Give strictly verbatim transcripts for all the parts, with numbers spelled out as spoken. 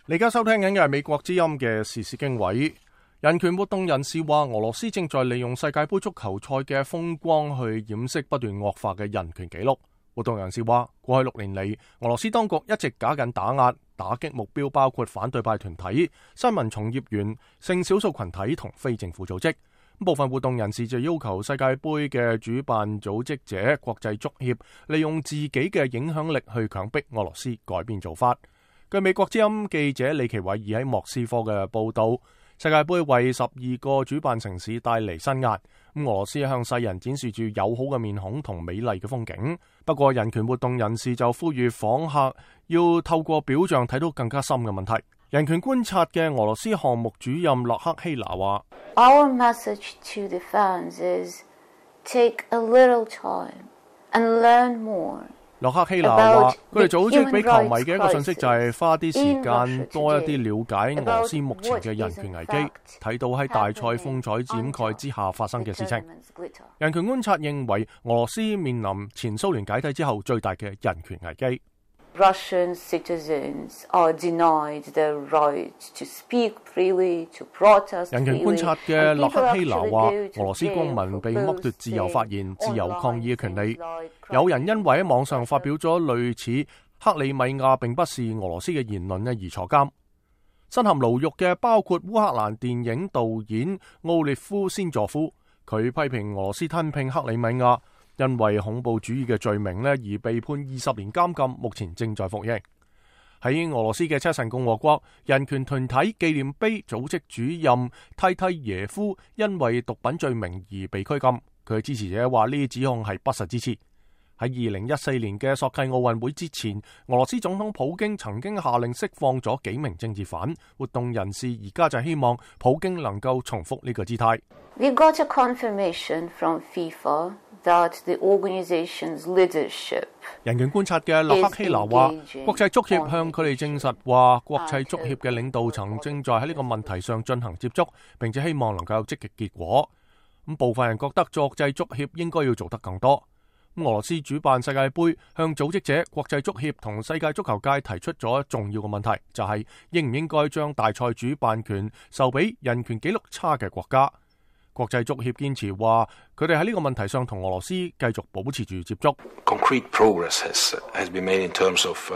你而家收聽緊嘅係美國之音嘅時事經緯。人權活動人士話，俄羅斯正在利用世界盃足球賽嘅風光去掩飾不斷惡化嘅人權紀錄。活動人士話，過去六年嚟，俄羅斯當局一直假緊打壓，打擊目標包括反對派團體、新聞從業員、性少數群體同非政府組織。部分活動人士就要求世界盃嘅主辦組織者國際足協利用自己嘅影響力去強迫俄羅斯改變做法。據美國之音記者李奇偉爾喺莫斯科嘅報道，世界盃為十二個主辦城市帶嚟新壓，俄羅斯向世人展示住友好嘅面孔同美麗嘅風景。不過人權活動人士就呼籲訪客要透過表象睇到更加深嘅問題。人權觀察嘅俄羅斯項目主任洛克希拿話 ：Our message to the fans is take a little time and learn more。 洛克希拿話：佢哋組織俾球迷嘅一個信息就係花啲時間多一啲了解俄羅斯目前嘅人權危機，睇到喺大賽風采掩蓋之下發生嘅事情。人權觀察認為，俄羅斯面臨前蘇聯解體之後最大嘅人權危機。 Russian citizens are denied the right to speak freely, to protest freely. 人權觀察嘅洛克希拿話，俄羅斯公民被剝奪自由發言、自由抗議嘅權利。有人因為喺網上發表咗類似克里米亞並不是俄羅斯嘅言論而坐監。身陷牢獄嘅包括烏克蘭電影導演奧列夫先佐夫，佢批評俄羅斯吞併克里米亞，因為恐怖主義嘅罪名而被判二十年監禁，目前正在服刑。喺俄羅斯嘅車臣共和國，人權團體紀念碑組織主任蒂蒂耶夫因為毒品罪名而被拘禁。佢嘅支持者話呢啲指控係不實之詞。喺二零一四年嘅索契奧運會之前，俄羅斯總統普京曾經下令釋放咗幾名政治犯。活動人士而家就希望普京能夠重複呢個姿態。 We got a confirmation from FIFA that the organization's leadership。 人權觀察嘅洛克希拿話，國際足協向佢哋證實話，國際足協嘅領導層正在喺呢個問題上進行接觸，並且希望能夠有積極結果。咁部分人覺得國際足協應該要做得更多。俄羅斯主辦世界盃，向組織者、國際足協同世界足球界提出咗重要嘅問題，就係應唔應該將大賽主辦權授俾人權紀錄差嘅國家。國際足協堅持話，佢哋喺呢個問題上同俄羅斯繼續保持住接觸。 Concrete progress has has been made in terms of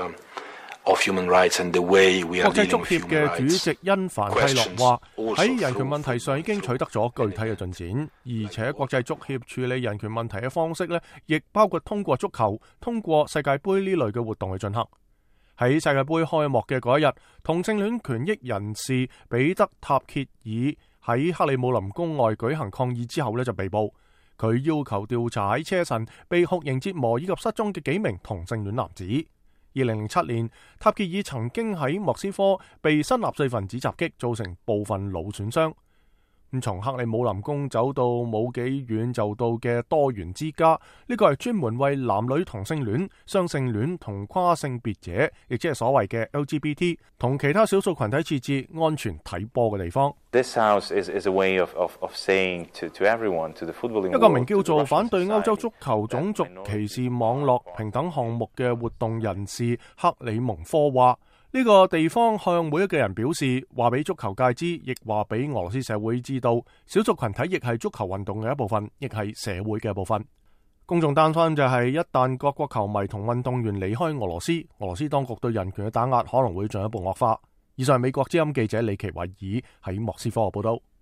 of human rights and the way we are dealing with human rights. 國際足協嘅主席因凡蒂諾話，喺人權問題上已經取得咗具體嘅進展，而且國際足協處理人權問題嘅方式呢，亦包括通過足球、通過世界盃呢類嘅活動去進行。喺世界盃開幕嘅嗰一日，同性戀權益人士彼得塔歇爾喺克里姆林宮外舉行抗議之後呢，就被捕。佢要求調查喺車臣被酷刑折磨以及失蹤嘅幾名同性戀男子。二零零七年，塔歇爾曾經喺莫斯科被新納粹分子襲擊，造成部分腦損傷。咁從克里姆林宮走到冇幾遠就到嘅多元之家，呢個係專門為男女同性戀、雙性戀同跨性別者，亦即係所謂嘅 L G B T 同其他少數群體設置安全睇波嘅地方。 This house is, is a way of, of, of saying to, to everyone, to the footballing world, 一個名叫做反對歐洲足球種族歧視網絡平等項目嘅活動人士克里蒙科話，呢個地方向每一個人表示，話俾足球界知，亦話俾俄羅斯社會知道，少數群體亦係足球運動嘅一部分，亦係社會嘅一部分。公眾擔心就係一旦各國球迷同運動員離開俄羅斯，俄羅斯當局對人權嘅打壓可能會進一步惡化。以上係美國之音記者李奇偉爾喺莫斯科嘅報道。